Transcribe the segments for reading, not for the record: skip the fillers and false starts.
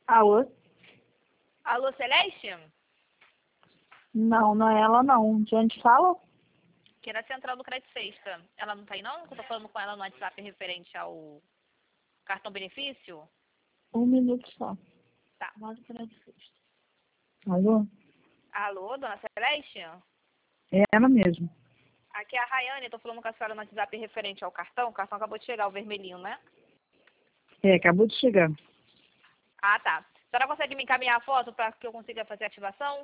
Alô? Alô, Celeste? Não, não é ela não. De onde fala? Que é da Central do Crédito Sexta. Ela não tá aí não? Eu tô falando com ela no WhatsApp referente ao cartão benefício? 1 minuto só. Tá. Alô? Alô, dona Celeste? É ela mesmo. Aqui é a Rayane, eu tô falando com a senhora no WhatsApp referente ao cartão. O cartão acabou de chegar, o vermelhinho, né? É, acabou de chegar. Ah, tá. A senhora consegue me encaminhar a foto para que eu consiga fazer a ativação?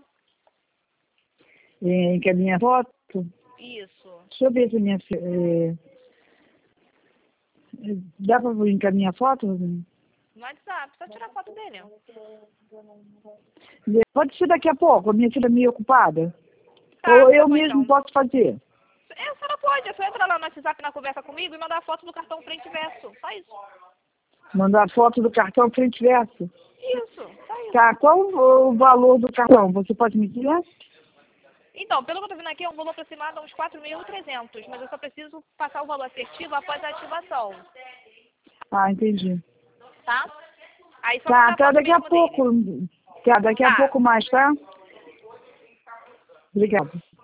É, encaminha a foto? Isso. Deixa eu ver se a minha... dá pra encaminhar a foto? No WhatsApp, só tirar a foto dele. Pode ser daqui a pouco, a minha filha é meio ocupada. Tá, Ou tá eu bom mesmo então. posso fazer. A senhora pode, é só entrar lá no WhatsApp na conversa comigo e mandar a foto do cartão frente e verso. Só isso. Mandar foto do cartão frente e verso. Isso, só isso. Tá, qual o valor do cartão? Você pode me dizer? Então, pelo que eu tô vendo aqui, é um valor aproximado a uns 4.300, mas eu só preciso passar o valor assertivo após a ativação, Ah, entendi. tá? Aí só Tá, mandar a até foto daqui a mesmo dele. pouco. Tá, daqui a Tá. pouco mais, tá? Obrigada.